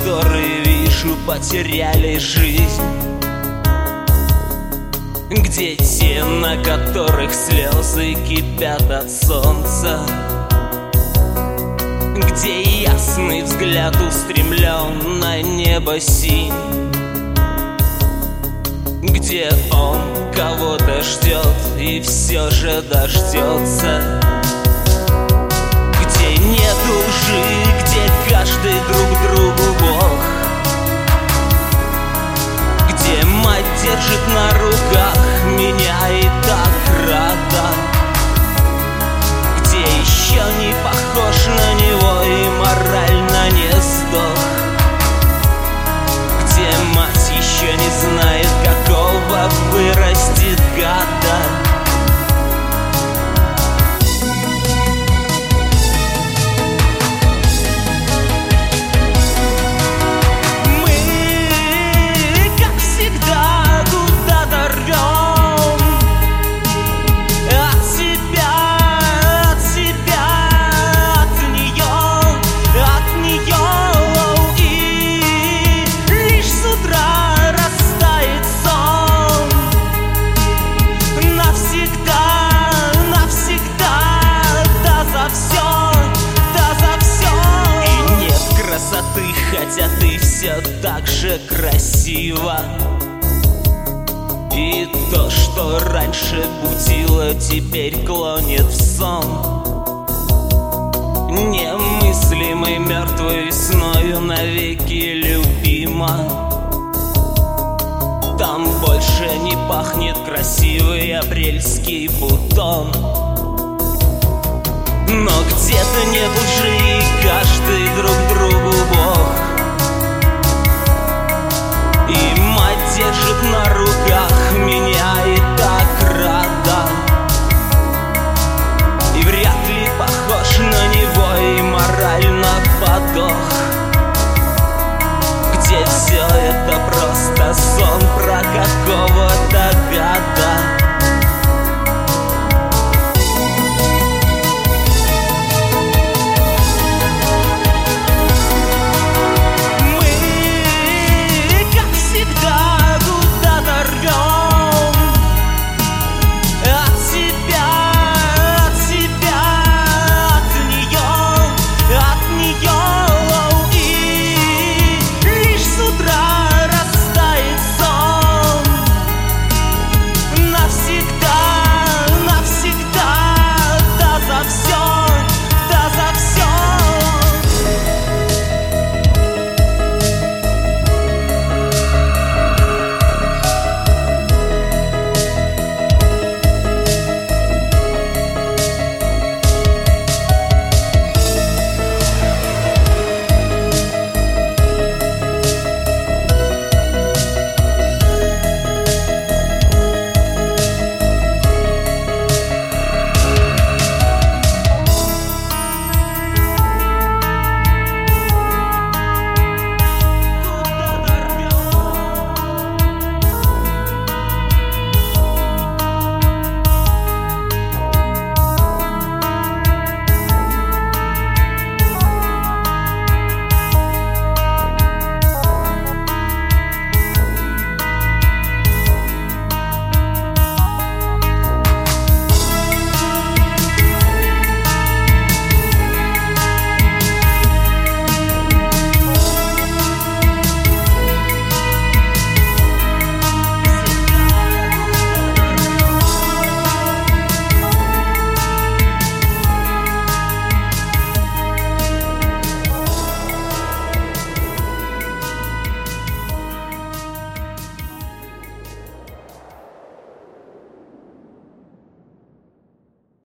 которые, вижу, потеряли жизнь, где те, на которых слезы кипят от солнца, где ясный взгляд устремлен на небо синь, где он кого-то ждет и все же дождется, где нет лжи, где каждый друг другу Бог, где мать держит на руках меня и так рада, где еще не похож на него и морально не сдох, где мать еще не знает, какого вырастет гада. Хотя ты все так же красива, и то, что раньше будило, теперь клонит в сон, немыслимой мертвой весною навеки любима. Там больше не пахнет красивый апрельский бутон, но где-то нет лжи, и каждый